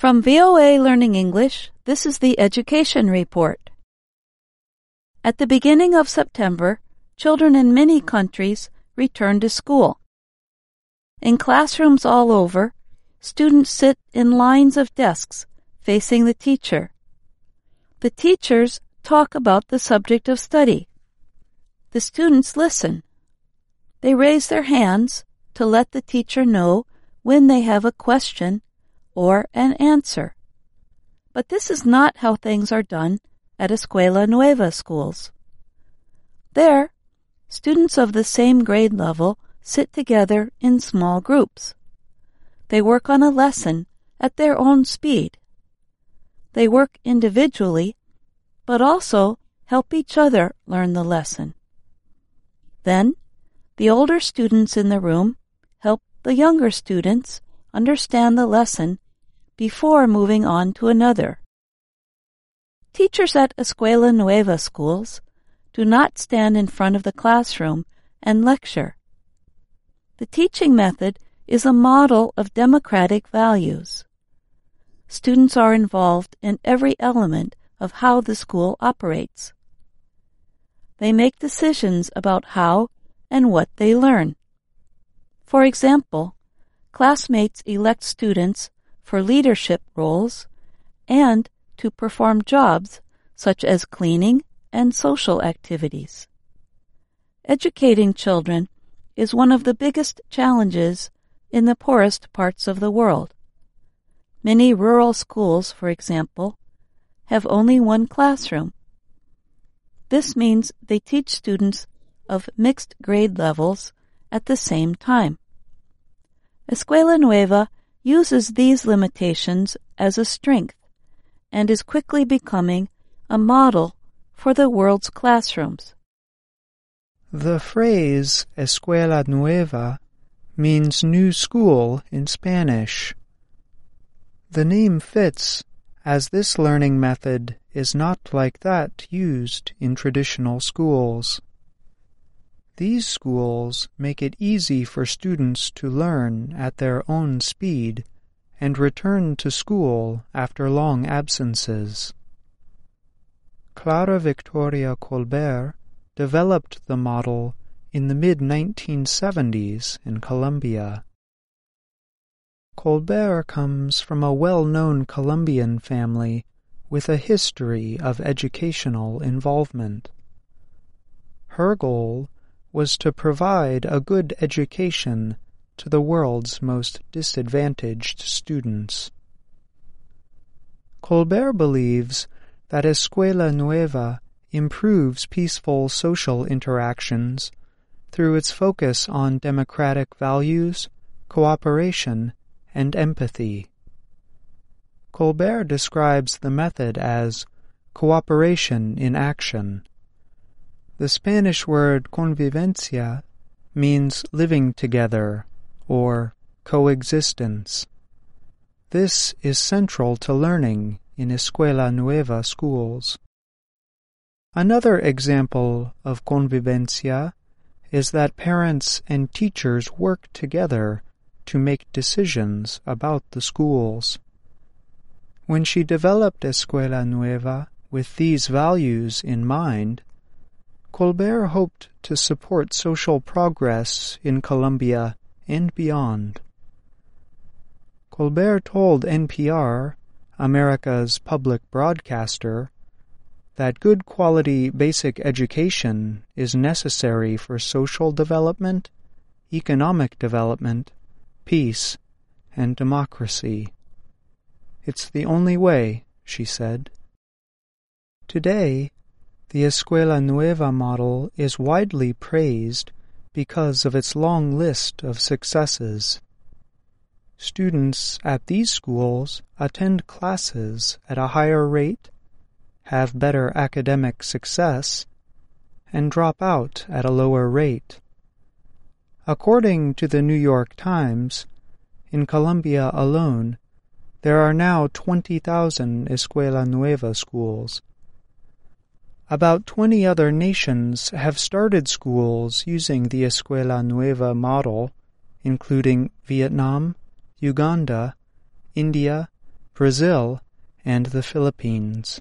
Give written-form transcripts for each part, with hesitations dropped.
From VOA Learning English, this is the Education Report. At the beginning of September, children in many countries return to school. In classrooms all over, students sit in lines of desks facing the teacher. The teachers talk about the subject of study. The students listen. They raise their hands to let the teacher know when they have a question or an answer. But this is not how things are done at Escuela Nueva schools. There, students of the same grade level sit together in small groups. They work on a lesson at their own speed. They work individually, but also help each other learn the lesson. Then, the older students in the room help the younger students understand the lesson before moving on to another. Teachers at Escuela Nueva schools do not stand in front of the classroom and lecture. The teaching method is a model of democratic values. Students are involved in every element of how the school operates. They make decisions about how and what they learn. For example, classmates elect students for leadership roles and to perform jobs such as cleaning and social activities. Educating children is one of the biggest challenges in the poorest parts of the world. Many rural schools, for example, have only one classroom. This means they teach students of mixed grade levels at the same time. Escuela Nueva uses these limitations as a strength and is quickly becoming a model for the world's classrooms. The phrase Escuela Nueva means new school in Spanish. The name fits, as this learning method is not like that used in traditional schools. These schools make it easy for students to learn at their own speed and return to school after long absences. Clara Victoria Colbert developed the model in the mid-1970s in Colombia. Colbert comes from a well-known Colombian family with a history of educational involvement. Her goal was to provide a good education to the world's most disadvantaged students. Colbert believes that Escuela Nueva improves peaceful social interactions through its focus on democratic values, cooperation, and empathy. Colbert describes the method as cooperation in action. The Spanish word convivencia means living together or coexistence. This is central to learning in Escuela Nueva schools. Another example of convivencia is that parents and teachers work together to make decisions about the schools. When she developed Escuela Nueva with these values in mind, Colbert hoped to support social progress in Colombia and beyond. Colbert told NPR, America's public broadcaster, that good quality basic education is necessary for social development, economic development, peace, and democracy. It's the only way, she said. Today, the Escuela Nueva model is widely praised because of its long list of successes. Students at these schools attend classes at a higher rate, have better academic success, and drop out at a lower rate. According to the New York Times, in Colombia alone, there are now 20,000 Escuela Nueva schools. About 20 other nations have started schools using the Escuela Nueva model, including Vietnam, Uganda, India, Brazil, and the Philippines.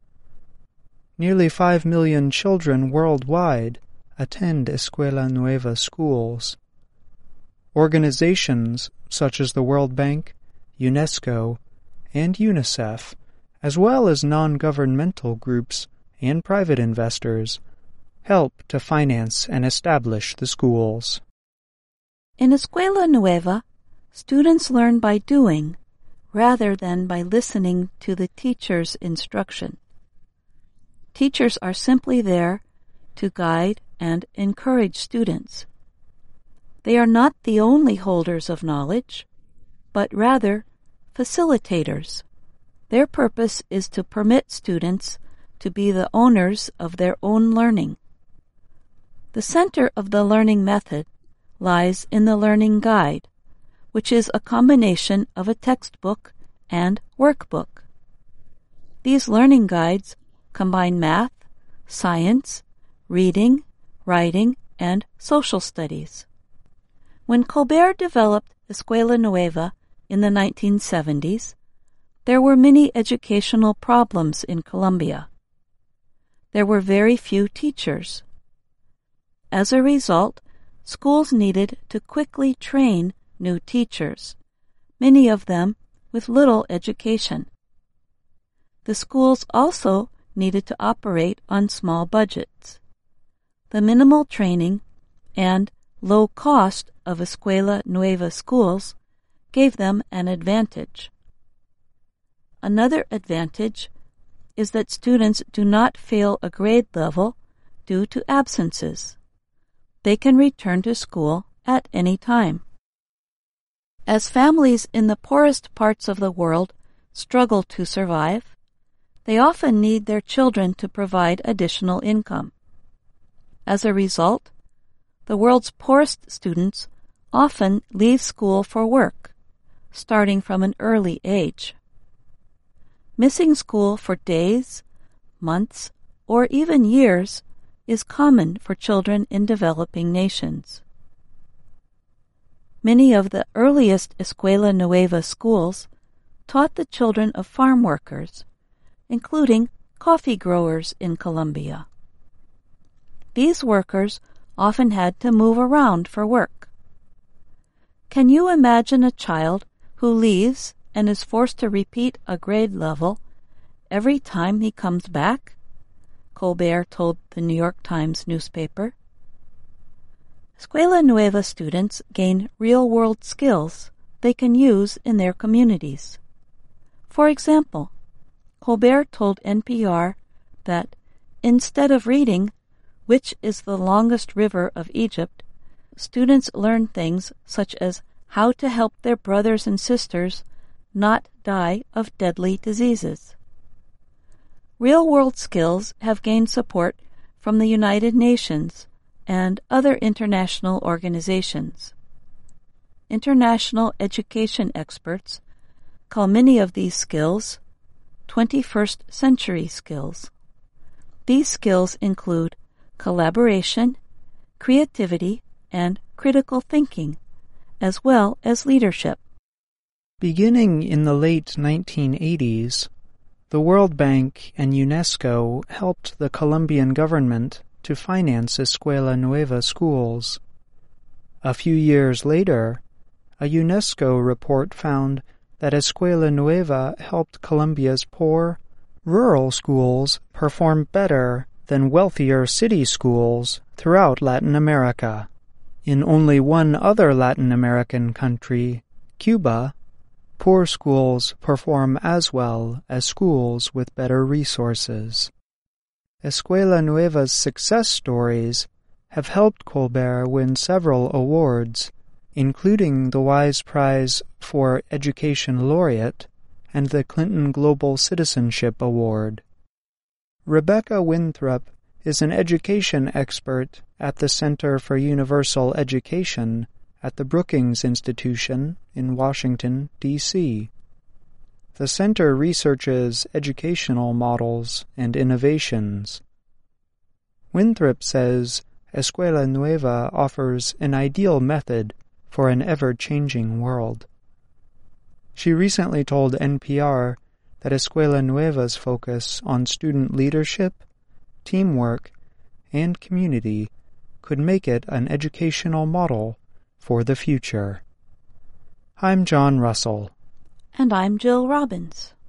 Nearly 5 million children worldwide attend Escuela Nueva schools. Organizations such as the World Bank, UNESCO, and UNICEF, as well as non-governmental groups and private investors, help to finance and establish the schools. In Escuela Nueva, students learn by doing rather than by listening to the teacher's instruction. Teachers are simply there to guide and encourage students. They are not the only holders of knowledge, but rather facilitators. Their purpose is to permit students to be the owners of their own learning. The center of the learning method lies in the learning guide, which is a combination of a textbook and workbook. These learning guides combine math, science, reading, writing, and social studies. When Colbert developed Escuela Nueva in the 1970s, there were many educational problems in Colombia. There were very few teachers. As a result, schools needed to quickly train new teachers, many of them with little education. The schools also needed to operate on small budgets. The minimal training and low cost of Escuela Nueva schools gave them an advantage. Another advantage is that students do not fail a grade level due to absences. They can return to school at any time. As families in the poorest parts of the world struggle to survive, they often need their children to provide additional income. As a result, the world's poorest students often leave school for work, starting from an early age. Missing school for days, months, or even years is common for children in developing nations. Many of the earliest Escuela Nueva schools taught the children of farm workers, including coffee growers in Colombia. These workers often had to move around for work. Can you imagine a child who leaves and is forced to repeat a grade level every time he comes back? Colbert told the New York Times newspaper. Escuela Nueva students gain real-world skills they can use in their communities. For example, Colbert told NPR that instead of reading which is the longest river of Egypt, students learn things such as how to help their brothers and sisters not die of deadly diseases. Real-world skills have gained support from the United Nations and other international organizations. International education experts call many of these skills 21st century skills. These skills include collaboration, creativity, and critical thinking, as well as leadership. Beginning in the late 1980s, the World Bank and UNESCO helped the Colombian government to finance Escuela Nueva schools. A few years later, a UNESCO report found that Escuela Nueva helped Colombia's poor, rural schools perform better than wealthier city schools throughout Latin America. In only one other Latin American country, Cuba, poor schools perform as well as schools with better resources. Escuela Nueva's success stories have helped Colbert win several awards, including the Wise Prize for Education Laureate and the Clinton Global Citizenship Award. Rebecca Winthrop is an education expert at the Center for Universal Education at the Brookings Institution in Washington, D.C. The center researches educational models and innovations. Winthrop says Escuela Nueva offers an ideal method for an ever-changing world. She recently told NPR that Escuela Nueva's focus on student leadership, teamwork, and community could make it an educational model for the future. I'm John Russell. And I'm Jill Robbins.